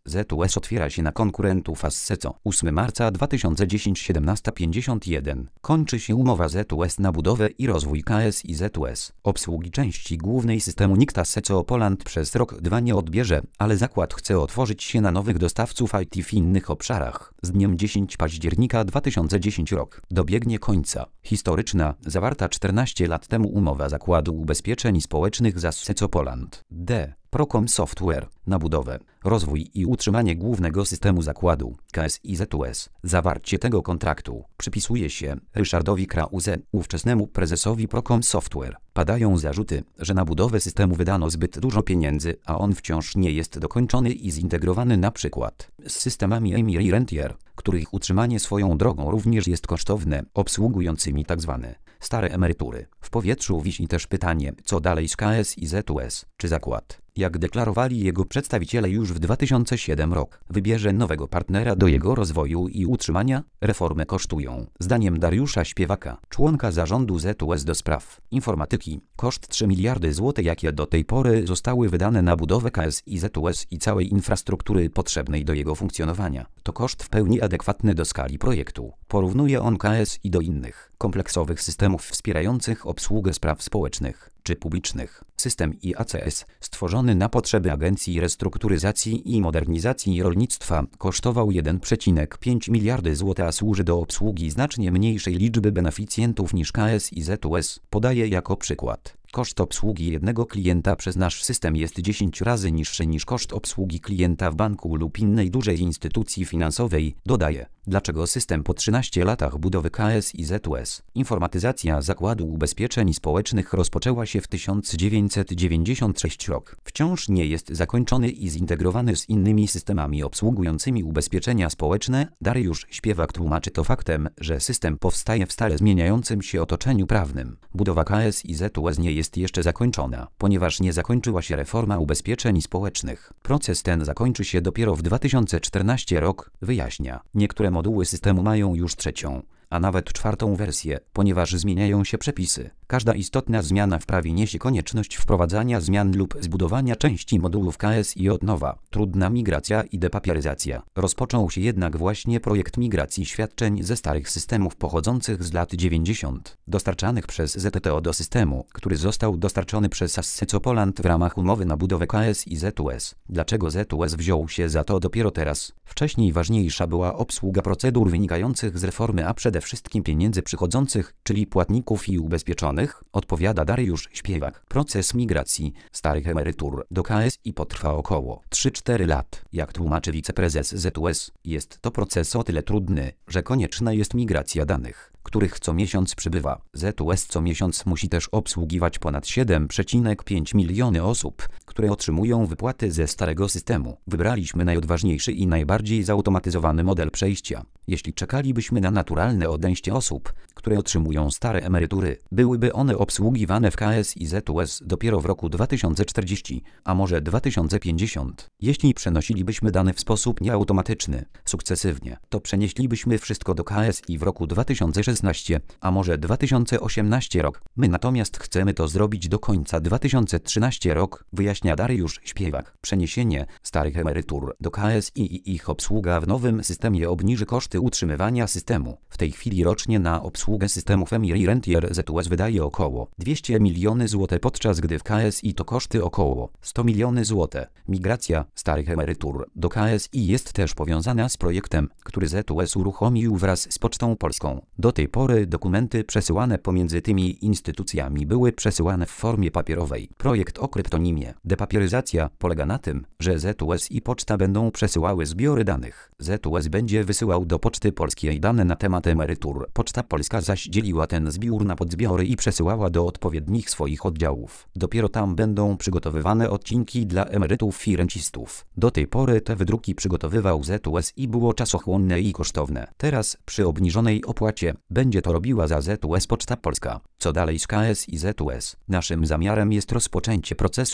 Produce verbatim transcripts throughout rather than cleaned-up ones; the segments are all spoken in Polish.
Z U S otwiera się na konkurentów Asseco. ósmego marca dwa tysiące dziesiątego siedemnaście pięćdziesiąt jeden. Kończy się umowa Z U S na budowę i rozwój K S i Z U S. Obsługi części głównej systemu nikt Asseco Poland przez rok dwa nie odbierze, ale zakład chce otworzyć się na nowych dostawców I T w innych obszarach. Z dniem dziesiątego października dwa tysiące dziesiątego rok dobiegnie końca historyczna, zawarta czternaście lat temu umowa Zakładu Ubezpieczeń Społecznych z Asseco Poland D. Procom Software na budowę, rozwój i utrzymanie głównego systemu zakładu K S i Z U S. Zawarcie tego kontraktu przypisuje się Ryszardowi Krause, ówczesnemu prezesowi Procom Software. Padają zarzuty, że na budowę systemu wydano zbyt dużo pieniędzy, a on wciąż nie jest dokończony i zintegrowany na przykład z systemami Emir i Rentier, których utrzymanie swoją drogą również jest kosztowne, obsługującymi tzw. stare emerytury. W powietrzu wisi też pytanie, co dalej z K S i Z U S, czy zakład, jak deklarowali jego przedstawiciele już w dwa tysiące siódmym roku, wybierze nowego partnera do jego rozwoju i utrzymania. Reformy kosztują, zdaniem Dariusza Śpiewaka, członka zarządu Z U S do spraw informatyki, koszt trzy miliardy złotych, jakie do tej pory zostały wydane na budowę K S i Z U S i całej infrastruktury potrzebnej do jego funkcjonowania. To koszt w pełni adekwatny do skali projektu. Porównuje on K S i do innych kompleksowych systemów wspierających obsługę spraw społecznych czy publicznych. System I A C S, stworzony na potrzeby Agencji Restrukturyzacji i Modernizacji Rolnictwa, kosztował jeden przecinek pięć miliardy złotych, a służy do obsługi znacznie mniejszej liczby beneficjentów niż K S i Z U S. Podaje jako przykład. Koszt obsługi jednego klienta przez nasz system jest dziesięć razy niższy niż koszt obsługi klienta w banku lub innej dużej instytucji finansowej, dodaje. Dlaczego system po trzynastu latach budowy K S i Z U S? Informatyzacja Zakładu Ubezpieczeń Społecznych rozpoczęła się w tysiąc dziewięćset dziewięćdziesiątym trzecim roku. Wciąż nie jest zakończony i zintegrowany z innymi systemami obsługującymi ubezpieczenia społeczne. Dariusz Śpiewak tłumaczy to faktem, że system powstaje w stale zmieniającym się otoczeniu prawnym. Budowa K S i Z U S nie jest jeszcze zakończona, ponieważ nie zakończyła się reforma ubezpieczeń społecznych. Proces ten zakończy się dopiero w dwa tysiące czternastym roku, wyjaśnia. Niektóre moduły systemu mają już trzecią, a nawet czwartą wersję, ponieważ zmieniają się przepisy. Każda istotna zmiana w prawie niesie konieczność wprowadzania zmian lub zbudowania części modułów K S i od nowa. Trudna migracja i depapieryzacja. Rozpoczął się jednak właśnie projekt migracji świadczeń ze starych systemów pochodzących z lat dziewięćdziesiątych, dostarczanych przez Z T O do systemu, który został dostarczony przez Asseco Poland w ramach umowy na budowę K S i Z U S. Dlaczego Z U S wziął się za to dopiero teraz? Wcześniej ważniejsza była obsługa procedur wynikających z reformy, a przede wszystkim pieniędzy przychodzących, czyli płatników i ubezpieczonych, odpowiada Dariusz Śpiewak. Proces migracji starych emerytur do K S i potrwa około trzy cztery lat. Jak tłumaczy wiceprezes Z U S, jest to proces o tyle trudny, że konieczna jest migracja danych, których co miesiąc przybywa. Z U S co miesiąc musi też obsługiwać ponad siedem przecinek pięć miliony osób, które otrzymują wypłaty ze starego systemu. Wybraliśmy najodważniejszy i najbardziej zautomatyzowany model przejścia. Jeśli czekalibyśmy na naturalne odejście osób, które otrzymują stare emerytury, byłyby one obsługiwane w K S i Z U S dopiero w roku dwa tysiące czterdziestym, a może dwa tysiące pięćdziesiątym. Jeśli przenosilibyśmy dane w sposób nieautomatyczny, sukcesywnie, to przenieślibyśmy wszystko do K S i w roku dwa tysiące szesnastym, a może dwa tysiące osiemnastym rok. My natomiast chcemy to zrobić do końca dwa tysiące trzynastego rok, wyjaśnia Dariusz Śpiewak. Przeniesienie starych emerytur do K S i i ich obsługa w nowym systemie obniży koszty utrzymywania systemu. W tej chwili rocznie na obsługę systemów Emir i Rentier Z U S wydaje około dwieście milionów złotych, podczas gdy w K S i to koszty około sto milionów złotych. Migracja starych emerytur do K S i jest też powiązana z projektem, który Z U S uruchomił wraz z Pocztą Polską. Do tej pory dokumenty przesyłane pomiędzy tymi instytucjami były przesyłane w formie papierowej. Projekt o kryptonimie depapieryzacja polega na tym, że Z U S i Poczta będą przesyłały zbiory danych. Z U S będzie wysyłał do Poczty Polskiej dane na temat emerytur. Poczta Polska zaś dzieliła ten zbiór na podzbiory i przesyłała do odpowiednich swoich oddziałów. Dopiero tam będą przygotowywane odcinki dla emerytów i rencistów. Do tej pory te wydruki przygotowywał Z U S i było czasochłonne i kosztowne. Teraz, przy obniżonej opłacie, będzie to robiła za Z U S Poczta Polska. Co dalej z K S i Z U S? Naszym zamiarem jest rozpoczęcie procesu regularnego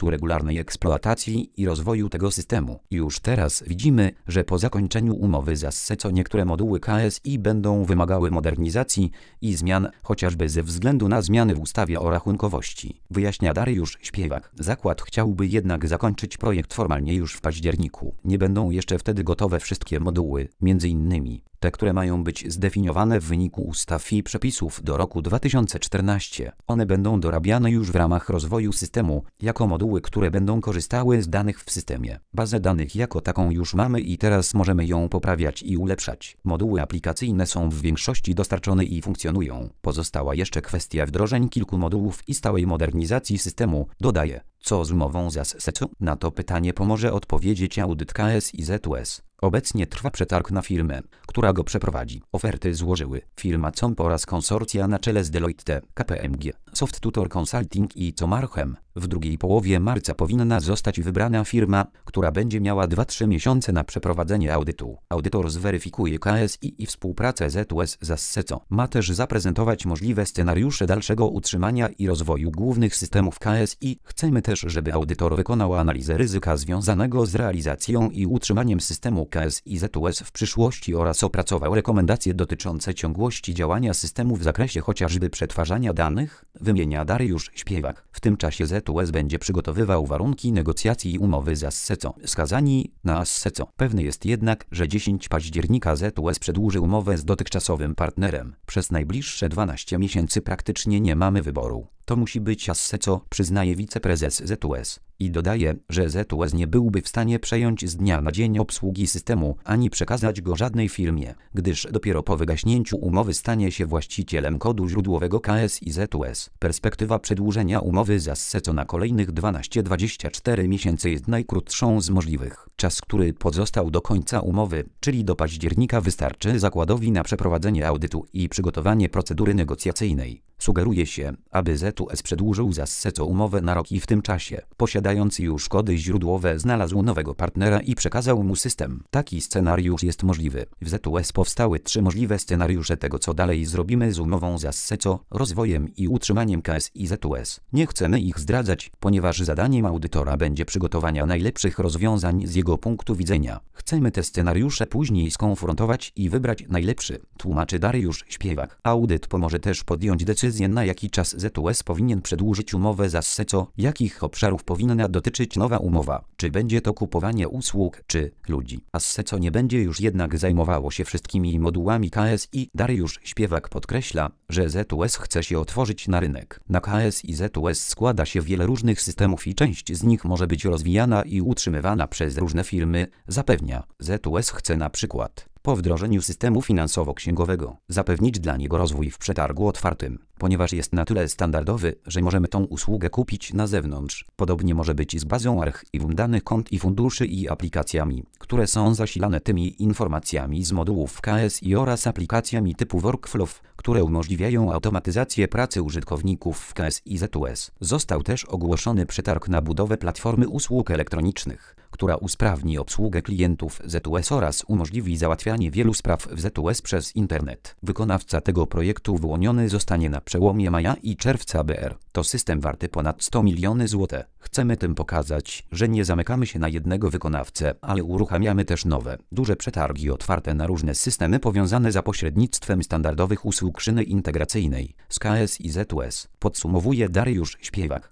poprawnej eksploatacji i rozwoju tego systemu. Już teraz widzimy, że po zakończeniu umowy z Asseco niektóre moduły K S I będą wymagały modernizacji i zmian, chociażby ze względu na zmiany w ustawie o rachunkowości, wyjaśnia Dariusz Śpiewak. Zakład chciałby jednak zakończyć projekt formalnie już w październiku. Nie będą jeszcze wtedy gotowe wszystkie moduły, między innymi te, które mają być zdefiniowane w wyniku ustaw i przepisów do roku dwa tysiące czternastego. One będą dorabiane już w ramach rozwoju systemu, jako moduły, które będą korzystały z danych w systemie. Bazę danych jako taką już mamy i teraz możemy ją poprawiać i ulepszać. Moduły aplikacyjne są w większości dostarczone i funkcjonują. Pozostała jeszcze kwestia wdrożeń kilku modułów i stałej modernizacji systemu, dodaje. Co z umową z Asseco? Na to pytanie pomoże odpowiedzieć audyt K S I Z U S. Obecnie trwa przetarg na firmę, która go przeprowadzi. Oferty złożyły firma COMP oraz konsorcja na czele z Deloitte, K P M G, Soft Tutor Consulting i Comarchem. W drugiej połowie marca powinna zostać wybrana firma, która będzie miała dwa do trzech miesiące na przeprowadzenie audytu. Audytor zweryfikuje K S I i współpracę Z U S z Asseco. Ma też zaprezentować możliwe scenariusze dalszego utrzymania i rozwoju głównych systemów K S I. Chcemy też, żeby audytor wykonał analizę ryzyka związanego z realizacją i utrzymaniem systemu K S I Z U S w przyszłości oraz opracował rekomendacje dotyczące ciągłości działania systemu w zakresie chociażby przetwarzania danych, wymienia Dariusz Śpiewak. W tym czasie Z U S będzie przygotowywał warunki negocjacji umowy z Asseco. Skazani na Asseco. Pewne jest jednak, że dziesiątego października Z U S przedłuży umowę z dotychczasowym partnerem. Przez najbliższe dwanaście miesięcy praktycznie nie mamy wyboru. To musi być Asseco, przyznaje wiceprezes Z U S. I dodaje, że Z U S nie byłby w stanie przejąć z dnia na dzień obsługi systemu, ani przekazać go żadnej firmie, gdyż dopiero po wygaśnięciu umowy stanie się właścicielem kodu źródłowego K S I Z U S. Perspektywa przedłużenia umowy z Asseco na kolejnych dwanaście do dwudziestu czterech miesięcy jest najkrótszą z możliwych. Czas, który pozostał do końca umowy, czyli do października, wystarczy zakładowi na przeprowadzenie audytu i przygotowanie procedury negocjacyjnej. Sugeruje się, aby Z U S przedłużył z Asseco umowę na rok i w tym czasie, posiadając już kody źródłowe, znalazł nowego partnera i przekazał mu system. Taki scenariusz jest możliwy. W Z U S powstały trzy możliwe scenariusze tego, co dalej zrobimy z umową z Asseco, rozwojem i utrzymaniem K S I Z U S. Nie chcemy ich zdradzać, ponieważ zadaniem audytora będzie przygotowania najlepszych rozwiązań z jego punktu widzenia. Chcemy te scenariusze później skonfrontować i wybrać najlepszy, tłumaczy Dariusz Śpiewak. Audyt pomoże też podjąć decyzję, na jaki czas Z U S powinien przedłużyć umowę z Asseco, jakich obszarów powinna dotyczyć nowa umowa, czy będzie to kupowanie usług, czy ludzi. Asseco nie będzie już jednak zajmowało się wszystkimi modułami K S I. Dariusz Śpiewak podkreśla, że Z U S chce się otworzyć na rynek. Na K S I Z U S składa się wiele różnych systemów i część z nich może być rozwijana i utrzymywana przez różne firmy, zapewnia. Z U S chce na przykład po wdrożeniu systemu finansowo-księgowego zapewnić dla niego rozwój w przetargu otwartym, ponieważ jest na tyle standardowy, że możemy tą usługę kupić na zewnątrz. Podobnie może być z bazą archiwum danych kont i funduszy i aplikacjami, które są zasilane tymi informacjami z modułów K S I oraz aplikacjami typu workflow, które umożliwiają automatyzację pracy użytkowników w K S I Z U S. Został też ogłoszony przetarg na budowę platformy usług elektronicznych, która usprawni obsługę klientów Z U S oraz umożliwi załatwianie wielu spraw w Z U S przez internet. Wykonawca tego projektu wyłoniony zostanie na przełomie maja i czerwca B R. To system warty ponad sto milionów złotych. Chcemy tym pokazać, że nie zamykamy się na jednego wykonawcę, ale uruchamiamy też nowe, duże przetargi otwarte na różne systemy powiązane za pośrednictwem standardowych usług szyny integracyjnej z K S I Z U S, podsumowuje Dariusz Śpiewak.